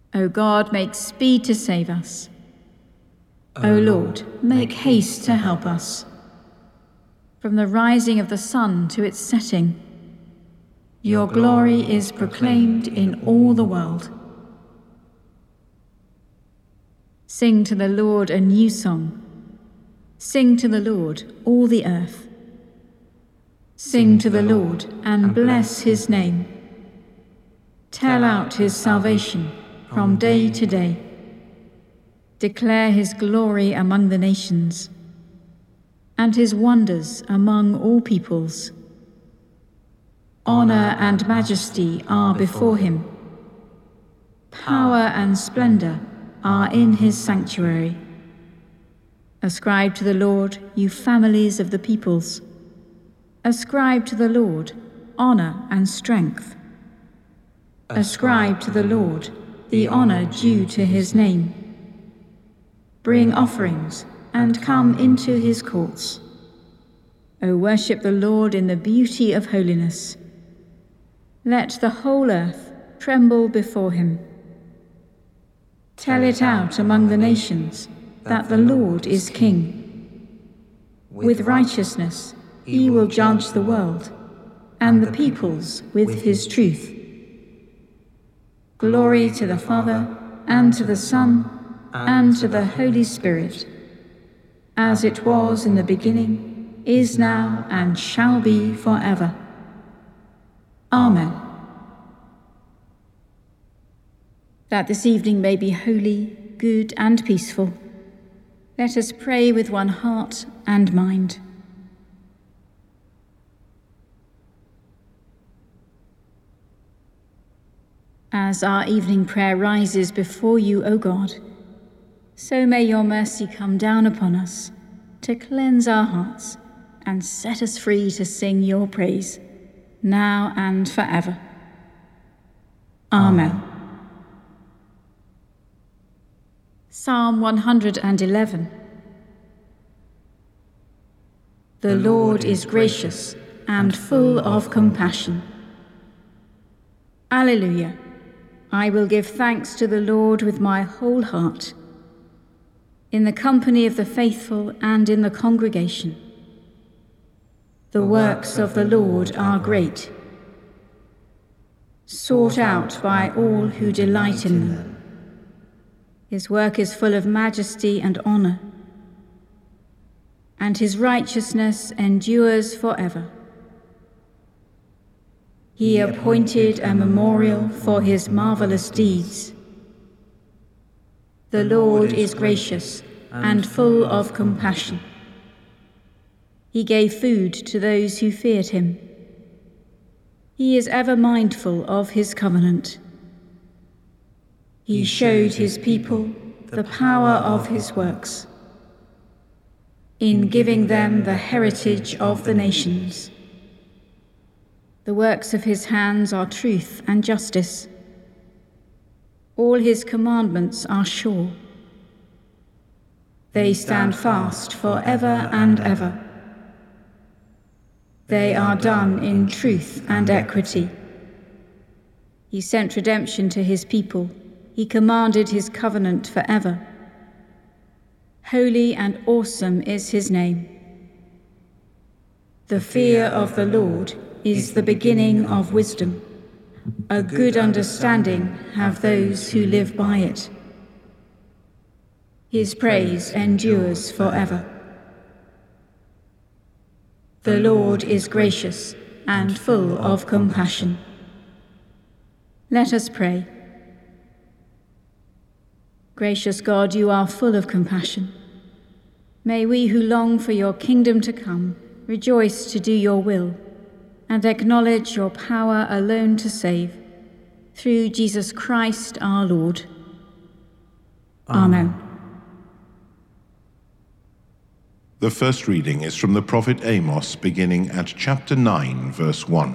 O God, make speed to save us. O Lord, make haste to help us. From the rising of the sun to its setting, your glory is proclaimed in all the world. Sing to the Lord a new song. Sing to the Lord, all the earth. Sing to the Lord and bless his name. Tell out his salvation from day to day. Declare his glory among the nations, and his wonders among all peoples. Honor and majesty are before him. Power and splendor are in his sanctuary. Ascribe to the Lord, you families of the peoples. Ascribe to the Lord honor and strength. Ascribe to the Lord the honor due to his name. Bring offerings and come into his courts. O worship the Lord in the beauty of holiness. Let the whole earth tremble before him. Tell it out among the nations that the Lord is king. With righteousness he will judge the world, and the peoples with his truth. Glory to the Father, and to the Son, and to the Holy Spirit, as it was in the beginning, is now, and shall be forever. Amen. That this evening may be holy, good, and peaceful, let us pray with one heart and mind. As our evening prayer rises before you, O God, so may your mercy come down upon us to cleanse our hearts and set us free to sing your praise, now and forever. Amen. Psalm 111. The Lord is gracious and full of compassion. Alleluia. I will give thanks to the Lord with my whole heart, in the company of the faithful and in the congregation. The works of the Lord are great, sought out by all who delight in them. His work is full of majesty and honor, and his righteousness endures forever. He appointed a memorial for his marvelous deeds. The Lord is gracious and full of compassion. He gave food to those who feared him. He is ever mindful of his covenant. He showed his people the power of his works, in giving them the heritage of the nations. The works of his hands are truth and justice. All his commandments are sure. They stand fast forever and ever. They are done in truth and equity. He sent redemption to his people. He commanded his covenant forever. Holy and awesome is his name. The fear of the Lord is the beginning of wisdom. A good understanding have those who live by it. His praise endures forever. The Lord is gracious and full of compassion. Let us pray. Gracious God, you are full of compassion. May we who long for your kingdom to come rejoice to do your will and acknowledge your power alone to save, through Jesus Christ our Lord. Amen. The first reading is from the prophet Amos, beginning at chapter 9, verse 1.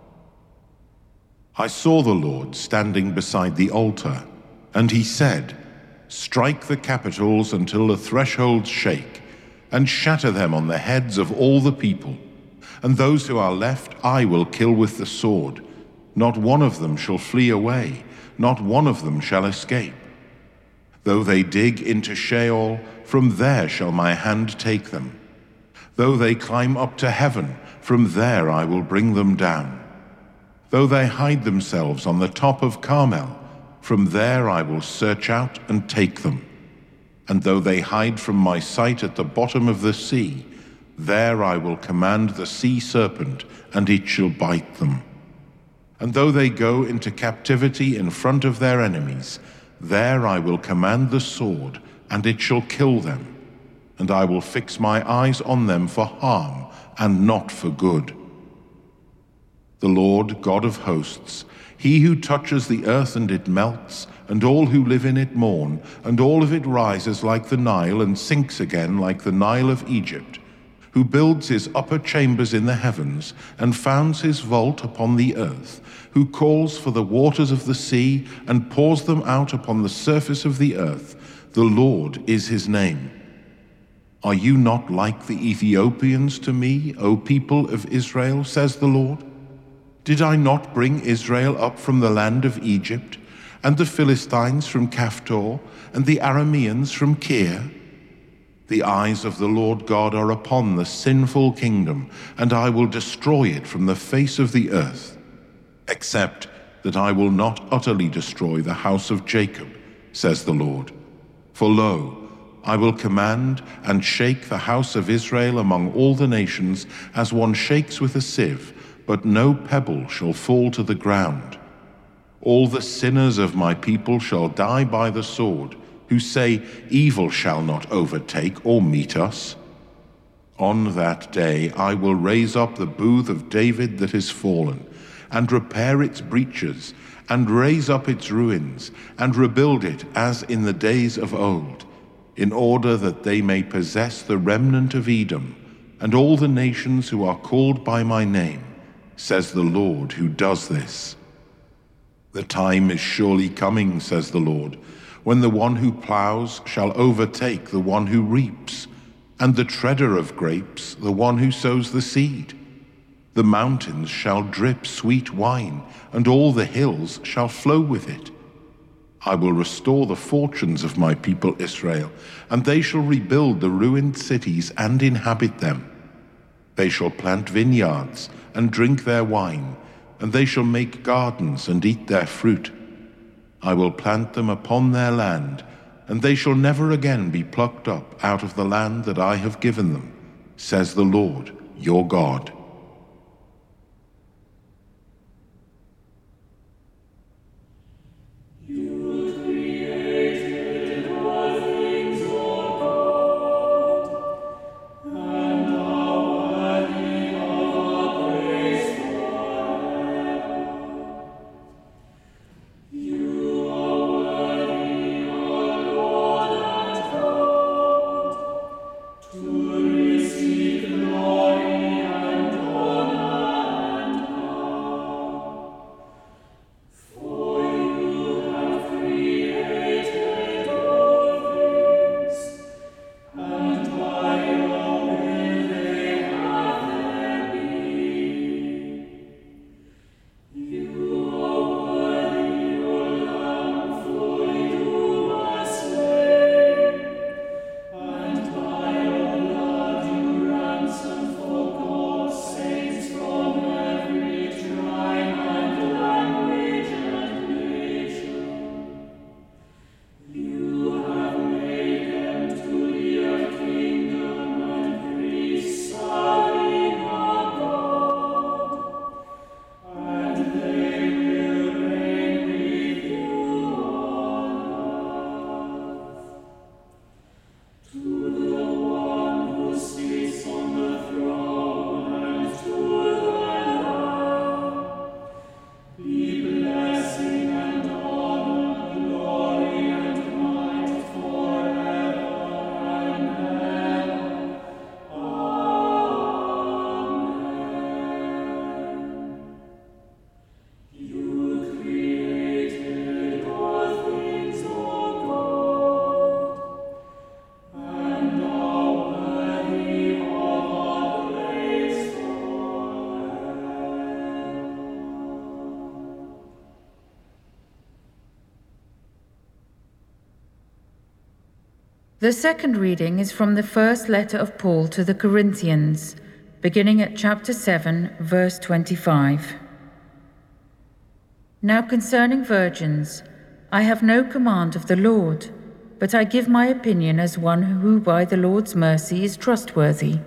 I saw the Lord standing beside the altar, and he said, "Strike the capitals until the thresholds shake, and shatter them on the heads of all the people. And those who are left I will kill with the sword. Not one of them shall flee away, not one of them shall escape. Though they dig into Sheol, from there shall my hand take them. Though they climb up to heaven, from there I will bring them down. Though they hide themselves on the top of Carmel, from there I will search out and take them. And though they hide from my sight at the bottom of the sea, there I will command the sea serpent, and it shall bite them. And though they go into captivity in front of their enemies, there I will command the sword, and it shall kill them. And I will fix my eyes on them for harm, and not for good. The Lord God of hosts, he who touches the earth and it melts, and all who live in it mourn, and all of it rises like the Nile and sinks again like the Nile of Egypt, who builds his upper chambers in the heavens and founds his vault upon the earth, who calls for the waters of the sea and pours them out upon the surface of the earth. The Lord is his name. Are you not like the Ethiopians to me, O people of Israel, says the Lord? Did I not bring Israel up from the land of Egypt, and the Philistines from Caphtor, and the Arameans from Kir? The eyes of the Lord God are upon the sinful kingdom, and I will destroy it from the face of the earth, except that I will not utterly destroy the house of Jacob, says the Lord. For lo, I will command and shake the house of Israel among all the nations as one shakes with a sieve, but no pebble shall fall to the ground. All the sinners of my people shall die by the sword, who say, evil shall not overtake or meet us. On that day I will raise up the booth of David that is fallen, and repair its breaches, and raise up its ruins, and rebuild it as in the days of old, in order that they may possess the remnant of Edom, and all the nations who are called by my name, says the Lord who does this. The time is surely coming, says the Lord, when the one who plows shall overtake the one who reaps, and the treader of grapes the one who sows the seed. The mountains shall drip sweet wine, and all the hills shall flow with it. I will restore the fortunes of my people Israel, and they shall rebuild the ruined cities and inhabit them. They shall plant vineyards and drink their wine, and they shall make gardens and eat their fruit. I will plant them upon their land, and they shall never again be plucked up out of the land that I have given them, says the Lord your God. To receive glory and The second reading is from the first letter of Paul to the Corinthians, beginning at chapter 7, verse 25. Now concerning virgins, I have no command of the Lord, but I give my opinion as one who by the Lord's mercy is trustworthy.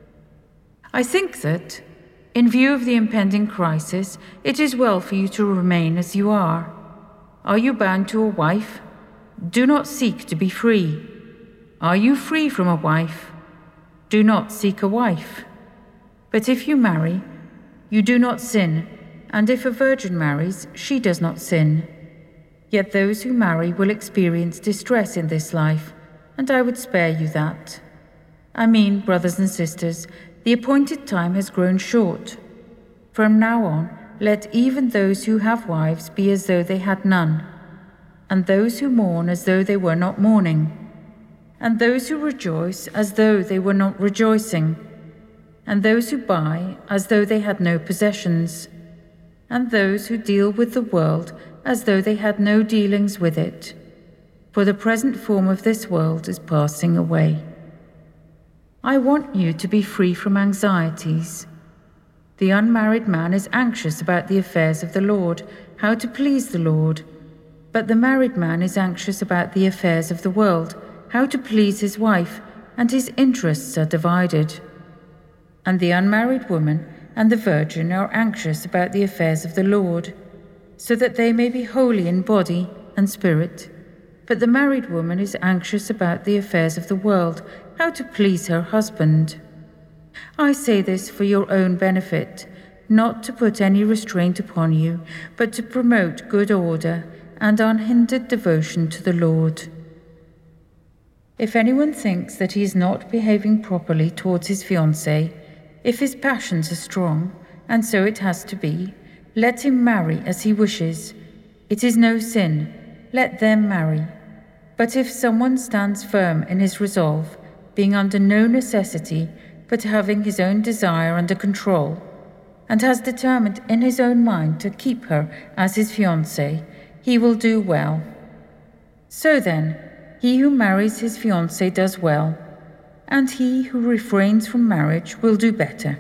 I think that, in view of the impending crisis, it is well for you to remain as you are. Are you bound to a wife? Do not seek to be free. Are you free from a wife? Do not seek a wife. But if you marry, you do not sin, and if a virgin marries, she does not sin. Yet those who marry will experience distress in this life, and I would spare you that. I mean, brothers and sisters, the appointed time has grown short. From now on, let even those who have wives be as though they had none, and those who mourn as though they were not mourning, and those who rejoice as though they were not rejoicing, and those who buy as though they had no possessions, and those who deal with the world as though they had no dealings with it. For the present form of this world is passing away. I want you to be free from anxieties. The unmarried man is anxious about the affairs of the Lord, how to please the Lord. But the married man is anxious about the affairs of the world, how to please his wife, and his interests are divided. And the unmarried woman and the virgin are anxious about the affairs of the Lord, so that they may be holy in body and spirit. But the married woman is anxious about the affairs of the world, how to please her husband. I say this for your own benefit, not to put any restraint upon you, but to promote good order and unhindered devotion to the Lord. If anyone thinks that he is not behaving properly towards his fiancée, if his passions are strong, and so it has to be, let him marry as he wishes. It is no sin. Let them marry. But if someone stands firm in his resolve, being under no necessity, but having his own desire under control, and has determined in his own mind to keep her as his fiancée, he will do well. So then, he who marries his fiancée does well, and he who refrains from marriage will do better.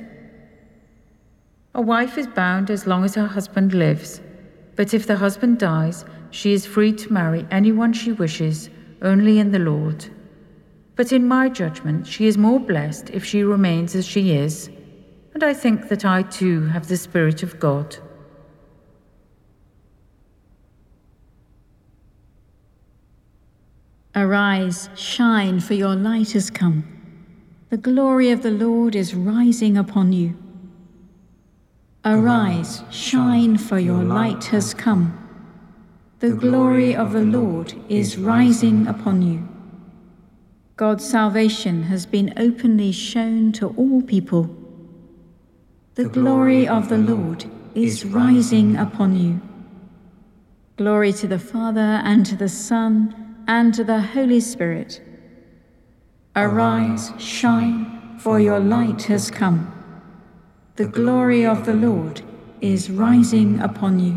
A wife is bound as long as her husband lives, but if the husband dies, she is free to marry anyone she wishes, only in the Lord. But in my judgment, she is more blessed if she remains as she is, and I think that I too have the Spirit of God. Arise, shine, for your light has come. The glory of the Lord is rising upon you. Arise, shine, for your light has come. The glory of the Lord is rising upon you. God's salvation has been openly shown to all people. The glory of the Lord is rising upon you. Glory to the Father, and to the Son, and to the Holy Spirit. Arise, shine, for your light has come. The glory of the Lord is rising upon you.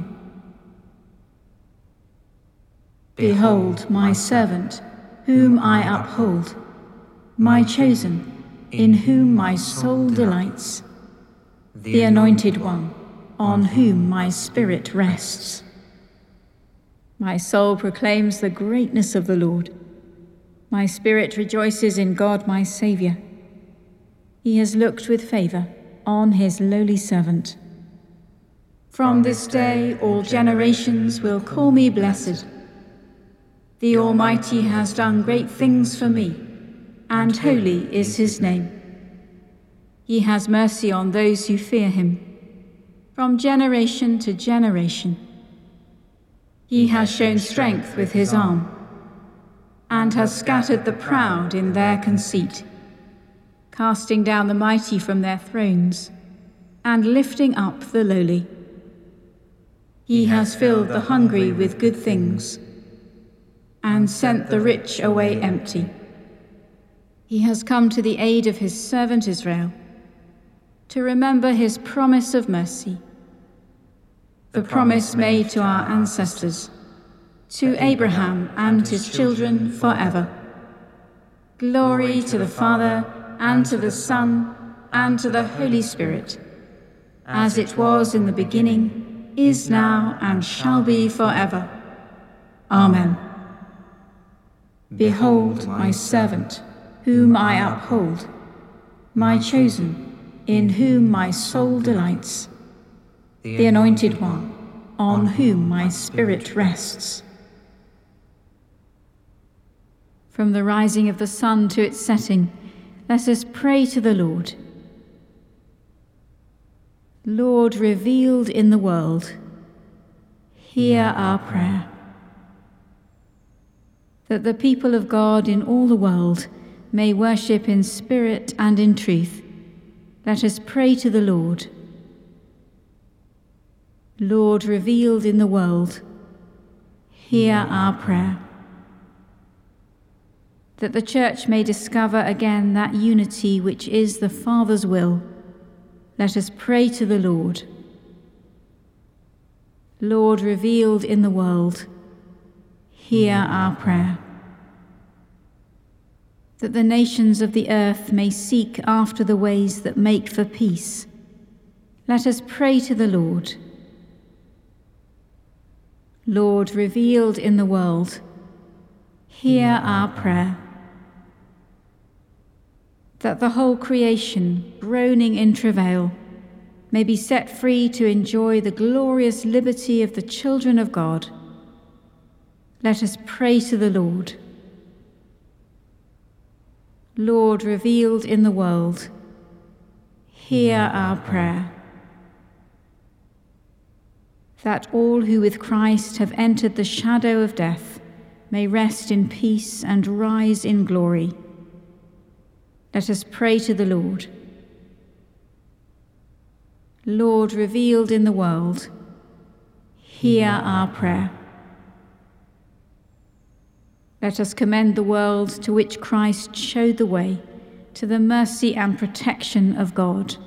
Behold my servant, whom I uphold, my chosen, in whom my soul delights, the Anointed One, on whom my spirit rests. My soul proclaims the greatness of the Lord. My spirit rejoices in God my Saviour. He has looked with favour on his lowly servant. From this day all generations will call me blessed. The Almighty has done great things for me, and holy is his name. He has mercy on those who fear him, from generation to generation. He has shown strength with his arm, and has scattered the proud in their conceit, casting down the mighty from their thrones, and lifting up the lowly. He has filled the hungry with good things, and sent the rich away empty. He has come to the aid of his servant Israel, to remember his promise of mercy, the promise made to our ancestors, to Abraham and his children forever. Glory to the Father, and to the Son, and to the Holy Spirit, as it was in the beginning, is now, and shall be forever. Amen. Behold my servant, whom I uphold, my chosen, in whom my soul delights, the Anointed One, on whom my spirit rests. From the rising of the sun to its setting, let us pray to the Lord. Lord, revealed in the world, hear our prayer. That the people of God in all the world may worship in spirit and in truth, let us pray to the Lord. Lord, revealed in the world, hear our prayer. That the Church may discover again that unity which is the Father's will, let us pray to the Lord. Lord, revealed in the world, hear our prayer. That the nations of the earth may seek after the ways that make for peace, let us pray to the Lord. Lord, revealed in the world, hear our prayer. That the whole creation, groaning in travail, may be set free to enjoy the glorious liberty of the children of God, let us pray to the Lord. Lord, revealed in the world, hear our prayer. That all who with Christ have entered the shadow of death may rest in peace and rise in glory, let us pray to the Lord. Lord, revealed in the world, hear our prayer. Let us commend the world to which Christ showed the way, to the mercy and protection of God.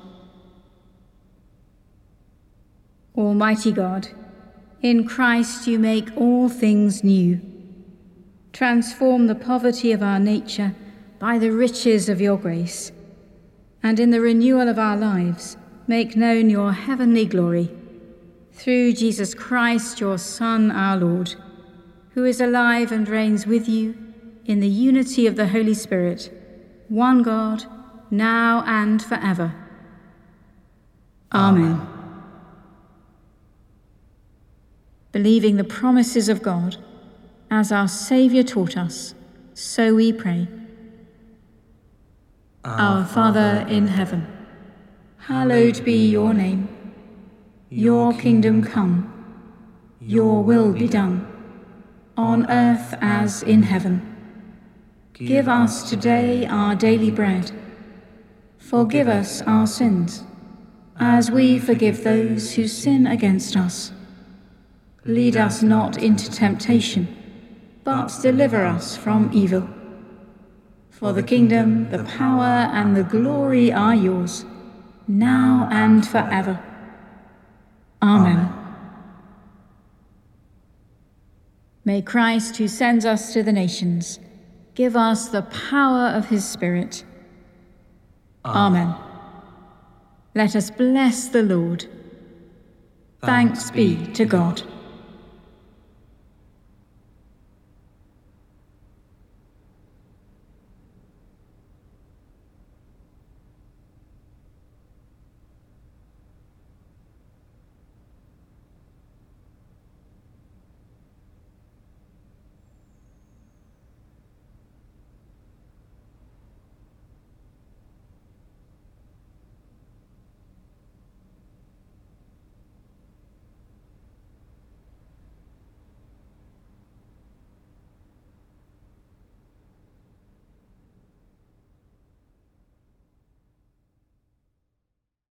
Almighty God, in Christ you make all things new. Transform the poverty of our nature by the riches of your grace, and in the renewal of our lives, make known your heavenly glory, through Jesus Christ, your Son, our Lord, who is alive and reigns with you in the unity of the Holy Spirit, one God, now and forever. Amen. Believing the promises of God, as our Saviour taught us, so we pray. Our Father in heaven, hallowed be your name. Your kingdom come, your will be done, on earth as in heaven. Give us today our daily bread. Forgive us our sins, as we forgive those who sin against us. Lead us not into temptation, but deliver us from evil. For the kingdom, the power, and the glory are yours, now and forever. Amen. May Christ, who sends us to the nations, give us the power of his Spirit. Amen. Let us bless the Lord. Thanks be to God.